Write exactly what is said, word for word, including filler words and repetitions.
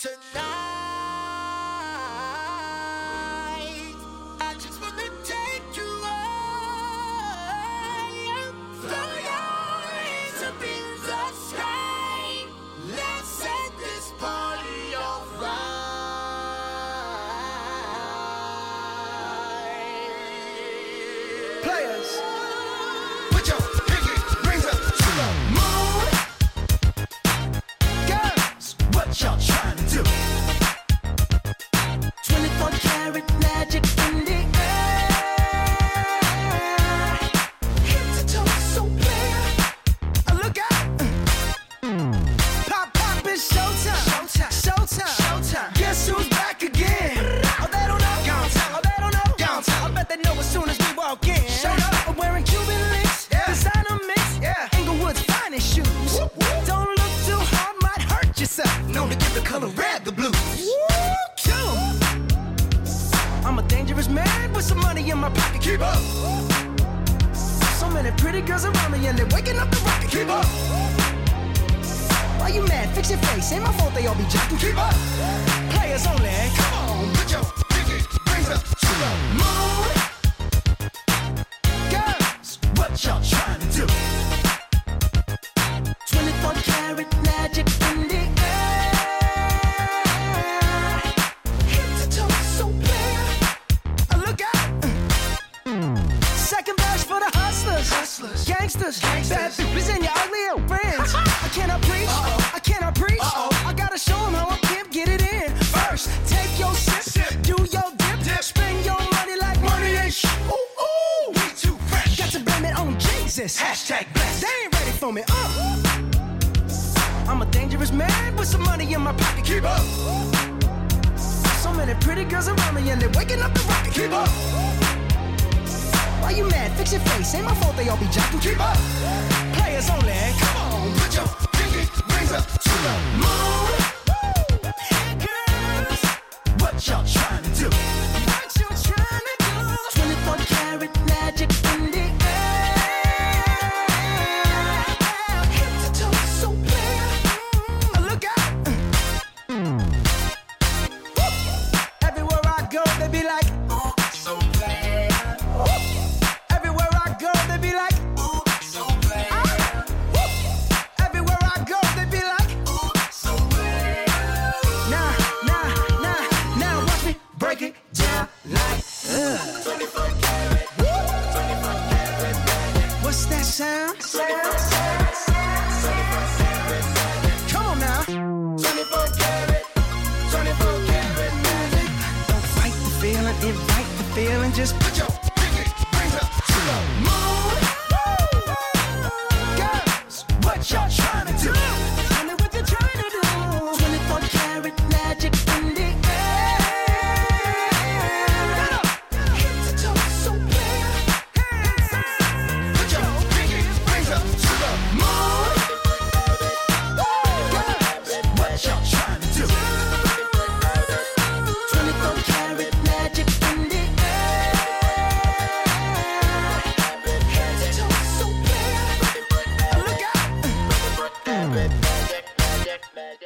Tonight, I just wanna take you high. Throw your hands up in the sky. Let's set this party on fire. Players, put your pinky rings up to the moon. Girls, what y'all trying to do? twenty-four karat magic in the air. Head to toe, so clear. Uh, look out! Pop, pop, it's showtime. Showtime, showtime, showtime. Guess who's back again? Oh, they don't know. Gone time. Oh, they don't know. Gone time. I bet they know as soon as we walk in. Showed up. I'm wearing Cuban links. Yeah. Designer mix. Yeah. Inglewood's finest shoes. Whoop, whoop. Don't look too hard, might hurt yourself. Known to give the color red the blues. Woo, kill 'em. I'm a dangerous man with some money in my pocket. Keep up. So many pretty girls around me and they're waking up the rocket. Keep up. Why you mad? Fix your face. Ain't my fault they all be jocking. Keep up. Players only. Come on, put your pinky rings up to the moon. Girls, what y'all trying to do? twenty-four karat magic in the air. Head to toe, so clear. Uh, look out. Second verse for the hustlers. Hustlers. Gangsters. Gangsters. Bad bitches and your ugly old friends. I cannot preach. Uh-oh. I cannot preach. Uh-oh. I gotta show them how I can get it in. First, take your sip. Sip. Do your dip. Dip. Spend your money like money ain't sh- Ooh, ooh. We too fresh. Got to blame it on Jesus. Hashtag blessed. They ain't ready for me. Uh. I'm a dangerous man with some money in my pocket. Keep up. So many pretty girls around me and they're waking up the rocket. Keep up. Why you mad? Fix your face. Ain't my fault they all be jocking. Keep up. Players only. Come on, put your pinky rings up to the moon. Hey girls, what y'all trying to do? What you trying to do? twenty-four karat magic in the air. Head to toe, so clear. Uh, look out. Woo. Everywhere I go, they be like, oh, so bad. Woo. Everywhere I go, they be like, oh, so bad. Ah. Woo. Everywhere I go, they be like, oh, so bad. Nah, nah, nah, now watch me break it down like, uh. twenty-four karat, twenty-four karat magic. What's that sound? twenty-four karat, twenty-four karat magic. Come on now. twenty-four karat, twenty-four karat magic. Don't fight the feeling, invite the feeling. Just put your